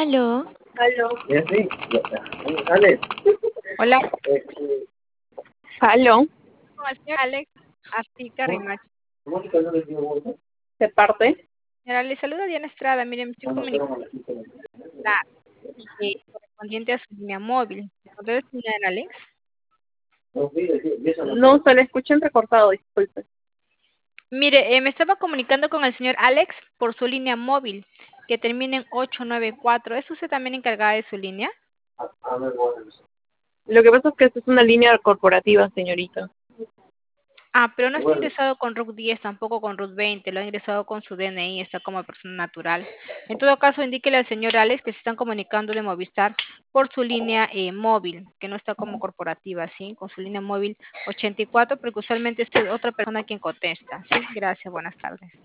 Aló. Aló. Alex. Hola, Aló. con el señor Alex Artica Rimachi. ¿De parte? Señora, le saluda Diana Estrada. Mire, me estoy comunicando correspondiente a su línea móvil. ¿Podría el señor Alex? No, se le escucha entrecortado, disculpe. Mire, me estaba comunicando con el señor Alex por su línea móvil, que termina en 894. ¿Es usted también encargada de su línea? Lo que pasa es que esta es una línea corporativa, señorita. Ah, pero no está ingresado con RUT 10, tampoco con RUT 20, lo ha ingresado con su DNI, está como persona natural. En todo caso, indíquele al señor Alex que se están comunicando de Movistar por su línea móvil, que no está como corporativa, ¿sí? Con su línea móvil 84, porque usualmente es otra persona quien contesta, ¿sí? Gracias, buenas tardes.